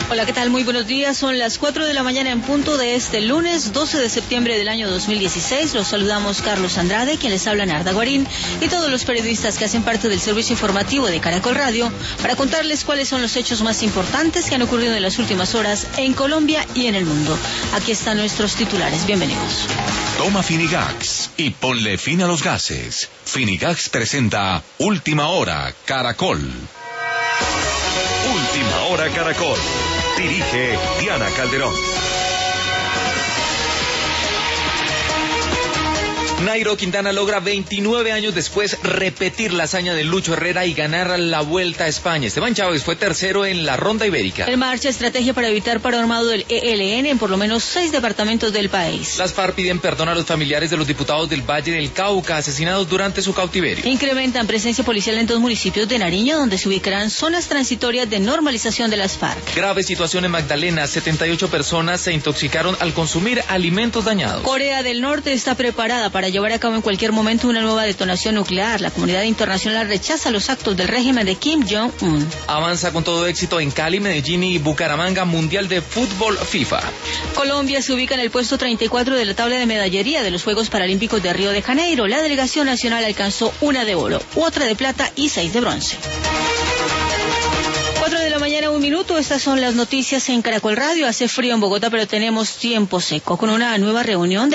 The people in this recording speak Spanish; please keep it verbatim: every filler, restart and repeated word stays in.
Hola, ¿qué tal? Muy buenos días. Son las cuatro de la mañana en punto de este lunes, doce de septiembre del año dos mil dieciséis. Los saludamos Carlos Andrade, quien les habla Narda Guarín, y todos los periodistas que hacen parte del servicio informativo de Caracol Radio, para contarles cuáles son los hechos más importantes que han ocurrido en las últimas horas en Colombia y en el mundo. Aquí están nuestros titulares. Bienvenidos. Toma Finigax y ponle fin a los gases. Finigax presenta Última Hora Caracol. Última Hora Caracol. Dirige Diana Calderón. Nairo Quintana logra veintinueve años después repetir la hazaña de Lucho Herrera y ganar la Vuelta a España. Esteban Chávez fue tercero en la Ronda Ibérica. En marcha estrategia para evitar paro armado del E L N en por lo menos seis departamentos del país. Las FARC piden perdón a los familiares de los diputados del Valle del Cauca asesinados durante su cautiverio. Incrementan presencia policial en dos municipios de Nariño, donde se ubicarán zonas transitorias de normalización de las FARC. Grave situación en Magdalena. setenta y ocho personas se intoxicaron al consumir alimentos dañados. Corea del Norte está preparada para llevar a cabo en cualquier momento una nueva detonación nuclear. La comunidad internacional rechaza los actos del régimen de Kim Jong-un. Avanza con todo éxito en Cali, Medellín y Bucaramanga Mundial de Fútbol FIFA. Colombia se ubica en el puesto treinta y cuatro de la tabla de medallería de los Juegos Paralímpicos de Río de Janeiro. La delegación nacional alcanzó una de oro, otra de plata y seis de bronce. cuatro de la mañana, un minuto. Estas son las noticias en Caracol Radio. Hace frío en Bogotá, pero tenemos tiempo seco con una nueva reunión de